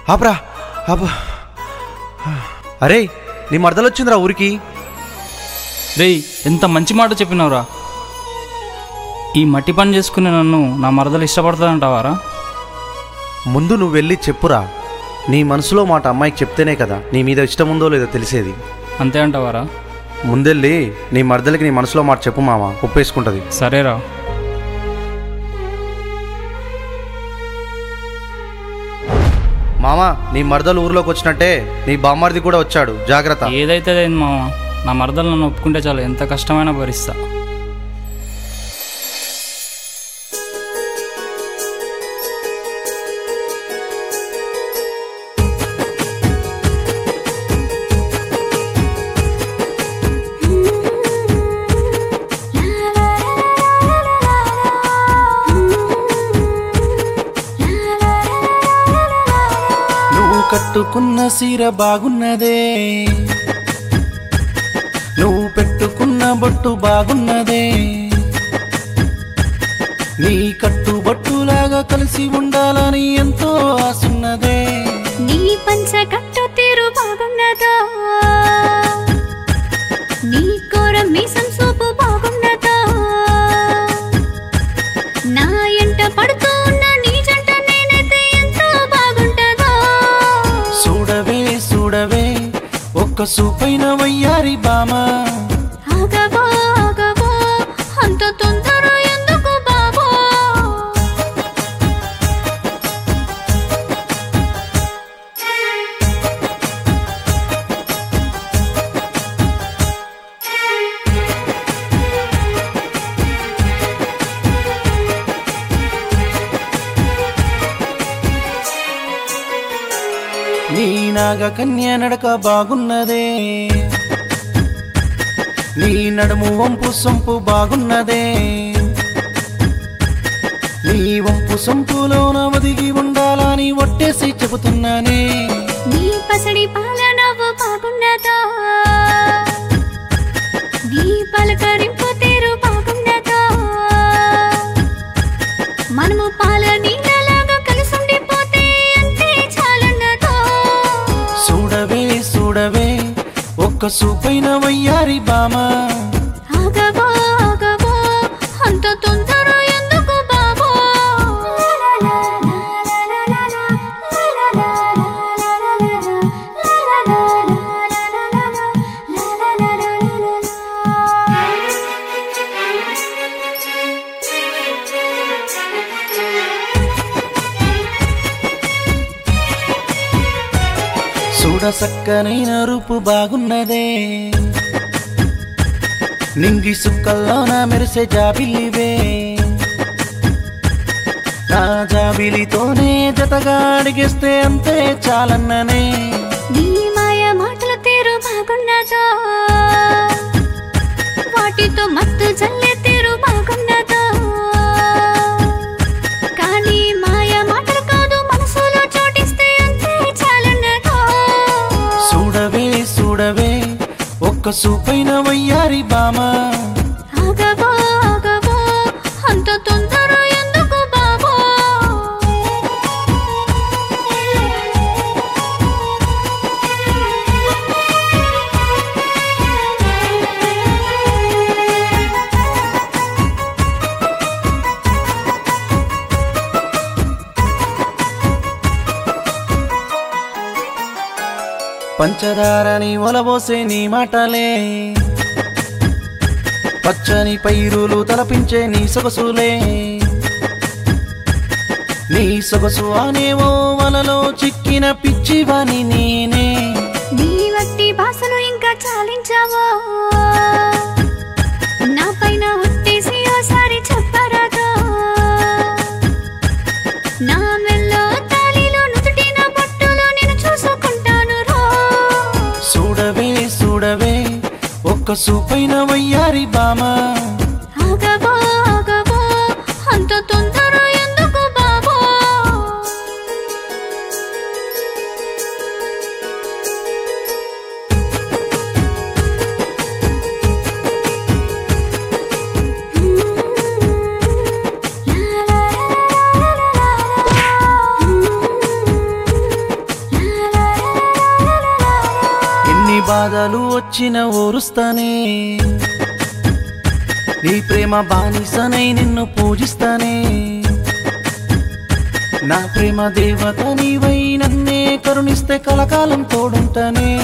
ఆపరా ఆపా. అరే నీ మరదలొచ్చిందిరా ఊరికి. రేయ్, ఎంత మంచి మాట చెప్పినవురా. ఈ మట్టి పని చేసుకునే నన్ను నా మరదలు ఇష్టపడుతుందంటావారా? ముందు నువ్వు వెళ్ళి చెప్పురా. నీ మనసులో మాట అమ్మాయికి చెప్తేనే కదా నీ మీద ఇష్టం ఉందో లేదో తెలిసేది. అంతే అంటావారా? ముందెళ్ళి నీ మరదలకి నీ మనసులో మాట చెప్పు మామ, ఒప్పేసుకుంటుంది. సరేరా. మామ, నీ మరదలు ఊర్లోకి వచ్చినట్టే నీ బామ్మారిది కూడా వచ్చాడు, జాగ్రత్త. ఏదైతే అయింది మామ, నా మరదలు నన్ను ఒప్పుకుంటే చాలు, ఎంత కష్టమైనా భరిస్తా. కట్టుకున్న సీర బాగున్నదే, నువ్వు పెట్టుకున్న బొట్టు బాగున్నదే, నీ కట్టుబట్టులాగా కలిసి ఉండాలని ఎంతో ఆసున్నదే. నీ పంచ కట్టు తీరు బాగున్నదో, నీ కోర మీసం సూపు బాగున్నదో, నా ఎంట పడుతూ ఉన్న నీ జంట నేనైతే ఎంతో బాగుంటదో. చూడవే చూడవే ఒక్క సూపైన వయ్యారి బామా, ఆగవో ఆగవో అంత తొందర ఎందుకు బాబో. నీ నాగ కన్య నడక బాగున్నదే, నీ నడుము వంపు సొంపు బాగున్నదే, నీ వంపు సొంపులోన ఒదిగి ఉండాలని ఒట్టేసి చెబుతున్నానే. నీ పసడి పాల నవ్వు బాగున్నదో, నీ పలకరింపు తీరు బాగున్నదో, మనము పాల నీళ్ళలాగా కలిసుండిపోతే అంతే చాలన్నదో. చూడవే చూడవే ఒక్క సూపైన వయ్యారి బామా, ఆగవో ఆగవో అంత తొందర ఎందుకు బాబో. చూడ సక్కనైన రూపు బాగున్నదే, నింగి సుక్కల్లోన మెరిసే జాబిలివే, నా జాబిలితోనే జతగా అడిగేస్తే అంతే చాలన్ననే. నీ మాయ మాటల తీరు బాగున్నదో, వాటితో మత్తు జల్లే తీరు బాగున్నదో, కానీ మాయ మాటలు కాదు మనసులో చోటిస్తే అంతే చాలన్నదో. చూడవే చూడవే ఒక్క సూపైన వయ్యారి బామా, ఆగవో ఆగవో అంత తొందర ఎందుకు బాబో. పంచదారని ఒలబోసే నీ మాటలే, పచ్చని పైరులు తలపించే నీ సొగసులే, నీ సొగసు అనేవో వలలో చిక్కిన పిచ్చివాని నేనే. నీ వట్టి భాషను ఇంకా చాలించావో, నా పైన ఉత్తేసి ఓసారి చెప్పరాదో, నా మెల్లో తాళిలో నుదుటిన బొట్టులో నేను చూసుకుంటాను రో. చూడవే చూడవే ఒక్క సూపైన వయ్యారి బామా, ఆగవో ఆగవో అంత తొందర ఎందుకు బాబో. బాధలు వచ్చిన ఓరుస్తానే, నీ ప్రేమ బానిసనై నిన్ను పూజిస్తానే, నా ప్రేమ దేవత నీవై నన్నే కరుణిస్తే కలకాలం తోడుంటానే.